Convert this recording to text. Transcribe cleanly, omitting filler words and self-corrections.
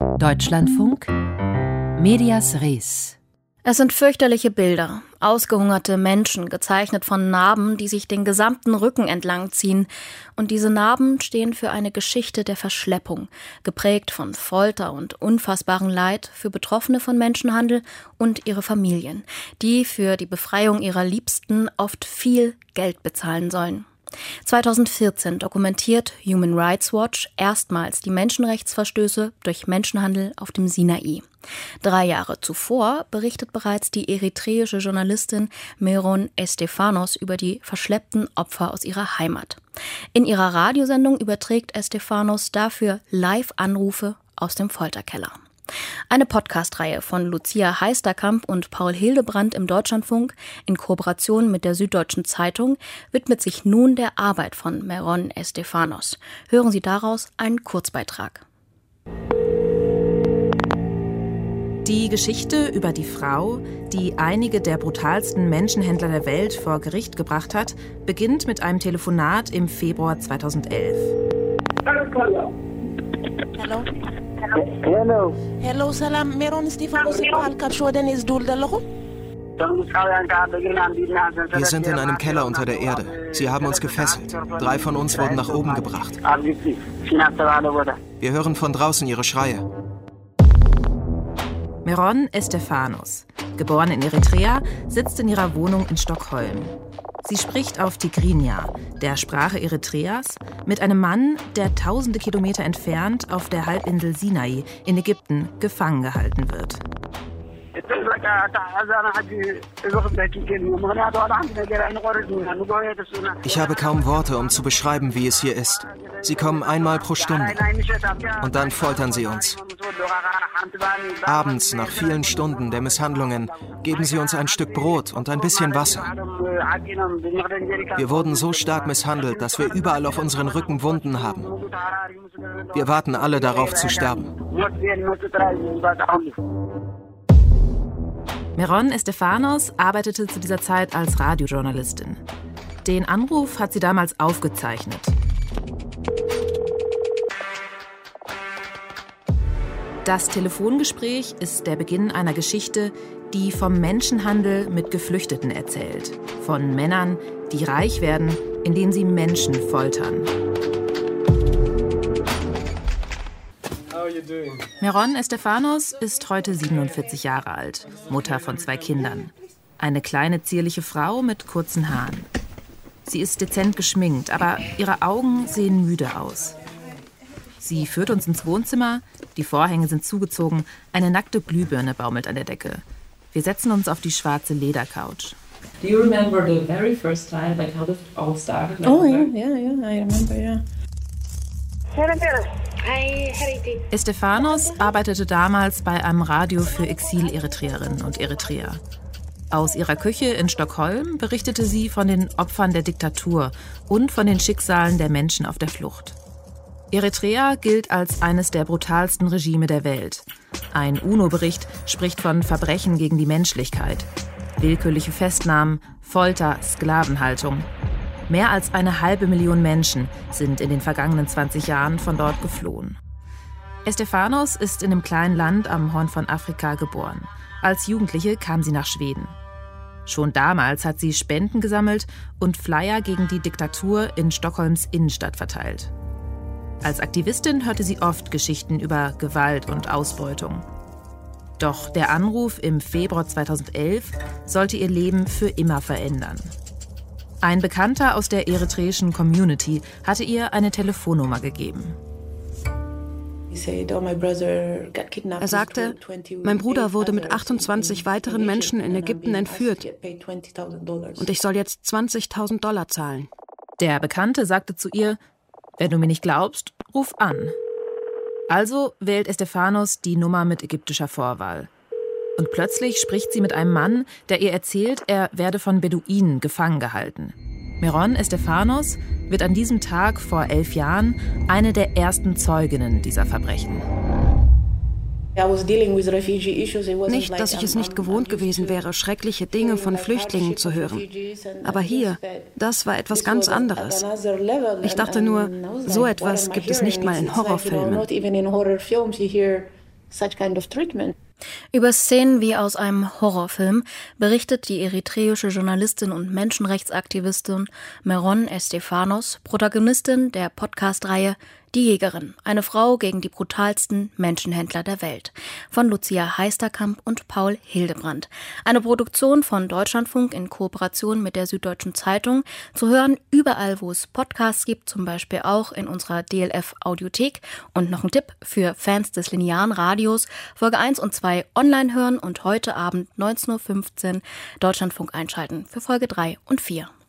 Deutschlandfunk Medias Res. Es sind fürchterliche Bilder. Ausgehungerte Menschen, gezeichnet von Narben, die sich den gesamten Rücken entlang ziehen. Und diese Narben stehen für eine Geschichte der Verschleppung, geprägt von Folter und unfassbarem Leid für Betroffene von Menschenhandel und ihre Familien, die für die Befreiung ihrer Liebsten oft viel Geld bezahlen sollen. 2014 dokumentiert Human Rights Watch erstmals die Menschenrechtsverstöße durch Menschenhandel auf dem Sinai. 3 Jahre zuvor berichtet bereits die eritreische Journalistin Meron Estefanos über die verschleppten Opfer aus ihrer Heimat. In ihrer Radiosendung überträgt Estefanos dafür Live-Anrufe aus dem Folterkeller. Eine Podcast-Reihe von Lucia Heisterkamp und Paul Hildebrandt im Deutschlandfunk in Kooperation mit der Süddeutschen Zeitung widmet sich nun der Arbeit von Meron Estefanos. Hören Sie daraus einen Kurzbeitrag. Die Geschichte über die Frau, die einige der brutalsten Menschenhändler der Welt vor Gericht gebracht hat, beginnt mit einem Telefonat im Februar 2011. Hello. Hello. Hello, salam. Meron Estefanos halkat شو دنيز دول دلخو. Wir sind in einem Keller unter der Erde. Sie haben uns gefesselt. 3 von uns wurden nach oben gebracht. Wir hören von draußen ihre Schreie. Meron Estefanos, geboren in Eritrea, sitzt in ihrer Wohnung in Stockholm. Sie spricht auf Tigrinya, der Sprache Eritreas, mit einem Mann, der tausende Kilometer entfernt auf der Halbinsel Sinai in Ägypten gefangen gehalten wird. Ich habe kaum Worte, um zu beschreiben, wie es hier ist. Sie kommen einmal pro Stunde. Und dann foltern sie uns. Abends, nach vielen Stunden der Misshandlungen, geben sie uns ein Stück Brot und ein bisschen Wasser. Wir wurden so stark misshandelt, dass wir überall auf unseren Rücken Wunden haben. Wir warten alle darauf zu sterben. Meron Estefanos arbeitete zu dieser Zeit als Radiojournalistin. Den Anruf hat sie damals aufgezeichnet. Das Telefongespräch ist der Beginn einer Geschichte, die vom Menschenhandel mit Geflüchteten erzählt. Von Männern, die reich werden, indem sie Menschen foltern. Meron Estefanos ist heute 47 Jahre alt, Mutter von 2 Kindern. Eine kleine, zierliche Frau mit kurzen Haaren. Sie ist dezent geschminkt, aber ihre Augen sehen müde aus. Sie führt uns ins Wohnzimmer, die Vorhänge sind zugezogen, eine nackte Glühbirne baumelt an der Decke. Wir setzen uns auf die schwarze Ledercouch. Do you remember the very first time, like how this all started? Like, Oh, yeah, I remember, yeah. Estefanos arbeitete damals bei einem Radio für Exil-Eritreerinnen und Eritreer. Aus ihrer Küche in Stockholm berichtete sie von den Opfern der Diktatur und von den Schicksalen der Menschen auf der Flucht. Eritrea gilt als eines der brutalsten Regime der Welt. Ein UNO-Bericht spricht von Verbrechen gegen die Menschlichkeit. Willkürliche Festnahmen, Folter, Sklavenhaltung. Mehr als 500.000 Menschen sind in den vergangenen 20 Jahren von dort geflohen. Estefanos ist in einem kleinen Land am Horn von Afrika geboren. Als Jugendliche kam sie nach Schweden. Schon damals hat sie Spenden gesammelt und Flyer gegen die Diktatur in Stockholms Innenstadt verteilt. Als Aktivistin hörte sie oft Geschichten über Gewalt und Ausbeutung. Doch der Anruf im Februar 2011 sollte ihr Leben für immer verändern. Ein Bekannter aus der eritreischen Community hatte ihr eine Telefonnummer gegeben. Er sagte, mein Bruder wurde mit 28 weiteren Menschen in Ägypten entführt und ich soll jetzt $20.000 zahlen. Der Bekannte sagte zu ihr, wenn du mir nicht glaubst, ruf an. Also wählt Estefanos die Nummer mit ägyptischer Vorwahl. Und plötzlich spricht sie mit einem Mann, der ihr erzählt, er werde von Beduinen gefangen gehalten. Meron Estefanos wird an diesem Tag vor 11 Jahren eine der ersten Zeuginnen dieser Verbrechen. Nicht, dass ich es nicht gewohnt gewesen wäre, schreckliche Dinge von Flüchtlingen zu hören. Aber hier, das war etwas ganz anderes. Ich dachte nur, so etwas gibt es nicht mal in Horrorfilmen. Über Szenen wie aus einem Horrorfilm berichtet die eritreische Journalistin und Menschenrechtsaktivistin Meron Estefanos, Protagonistin der Podcast-Reihe Die Jägerin, eine Frau gegen die brutalsten Menschenhändler der Welt, von Lucia Heisterkamp und Paul Hildebrandt. Eine Produktion von Deutschlandfunk in Kooperation mit der Süddeutschen Zeitung, zu hören überall, wo es Podcasts gibt, zum Beispiel auch in unserer DLF-Audiothek. Und noch ein Tipp für Fans des linearen Radios: Folge 1 und 2 online hören und heute Abend 19:15 Uhr Deutschlandfunk einschalten für Folge 3 und 4.